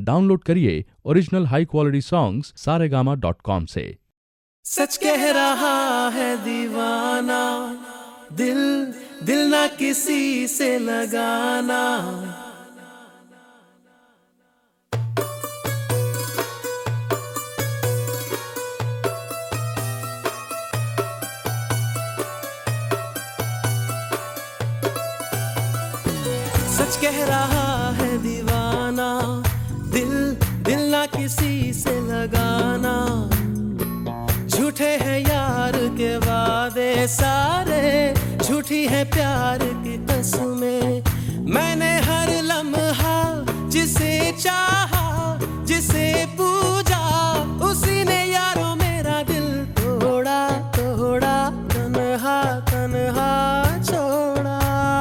Download करिए original high quality songs saregama.com से। सच कह रहा है दीवाना, दिल दिल ना किसी से लगाना। सच कह रहा है दीवाना, दिल दिल ना किसी से लगाना। झूठे हैं यार के वादे सारे, झूठी है प्यार की कसमें। मैंने हर लम्हा जिसे चाहा, जिसे पूजा, उसी ने यारों मेरा दिल तोड़ा तोड़ा, तन्हा तन्हा छोड़ा।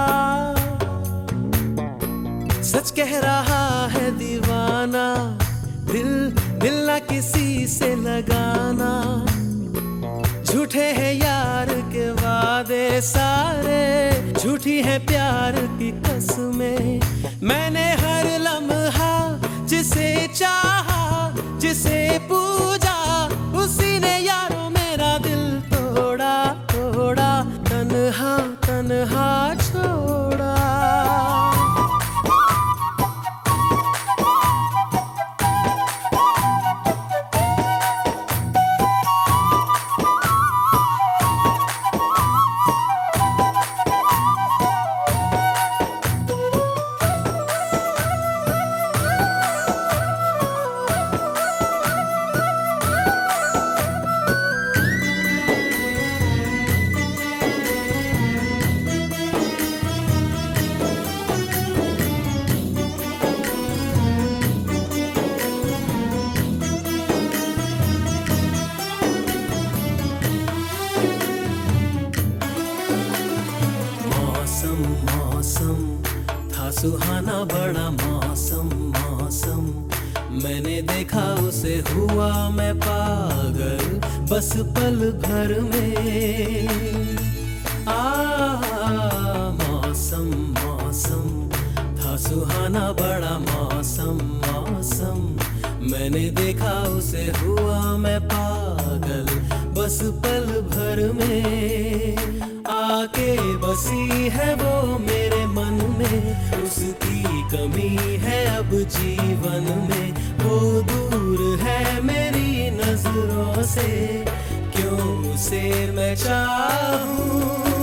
सच कह रहा है दीवाना, दिल दिल ना किसी से लगाना। झूठे हैं यार के वादे सारे, झूठी है प्यार की कसमें। मैंने हर लम्हा जिसे चाहा, जिसे पूजा, उसी ने यारों मेरा दिल तोड़ा तोड़ा, तन्हा तन्हा छोड़ा। मौसम था सुहाना बड़ा मौसम, मौसम। मैंने देखा उसे हुआ मैं पागल, बस पल भर में। मौसम मौसम था सुहाना बड़ा मौसम, मौसम। मैंने देखा उसे हुआ मैं पागल, बस पल भर में। आके बसी है वो मेरे मन में, उसकी कमी है अब जीवन में। वो दूर है मेरी नजरों से, क्यों उसे मैं चाहूं।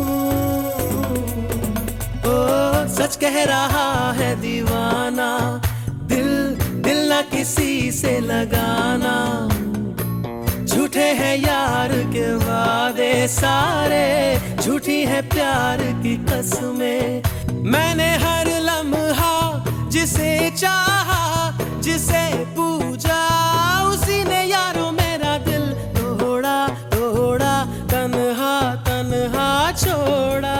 ओ सच कह रहा है दीवाना, दिल दिल ना किसी से लगाना। झूठे हैं यार के वादे सारे, झूठी है प्यार की कसमें। मैंने हर लम्हा जिसे चाहा, जिसे पूजा, उसी ने यारों मेरा दिल तोड़ा तोड़ा, तन्हा तन्हा छोड़ा।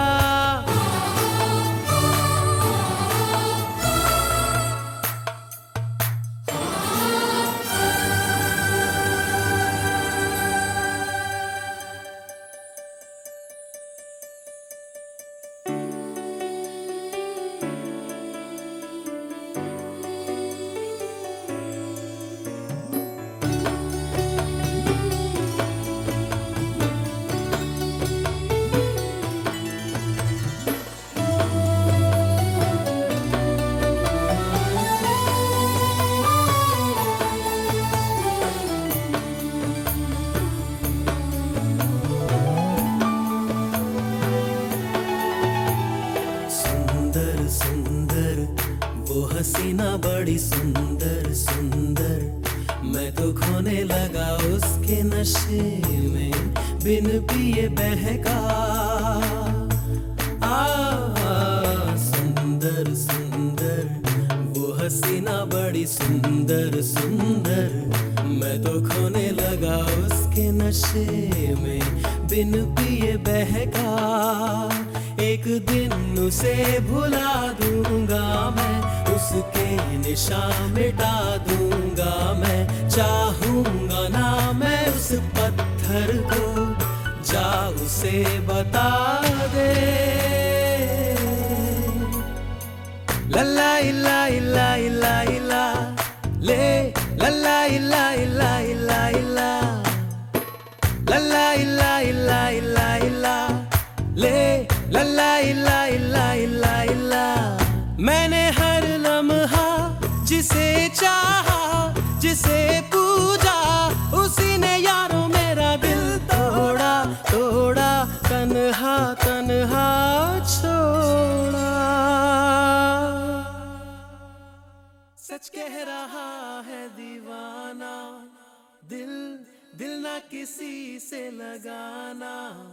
सुंदर वो हसीना बड़ी सुंदर सुंदर। मैं तो खोने लगा उसके नशे में, बिन पिए बहका। सुंदर सुंदर वो हसीना बड़ी सुंदर सुंदर। मैं तो खोने लगा उसके नशे में, बिन पिए बहका। एक दिन उसे भुला दूंगा मैं, उसके निशान मिटा दूंगा मैं। चाहूंगा ना मैं उस पत्थर को, जा उसे बता दे। ला ला ला ला ला ला, ले मैंने हर लम्हा जिसे चाहा, जिसे पूजा, उसी ने यारों मेरा दिल तोड़ा, तोड़ा, तन्हा तन्हा छोड़ा। सच कह रहा है दीवाना, दिल दिल ना किसी से लगाना।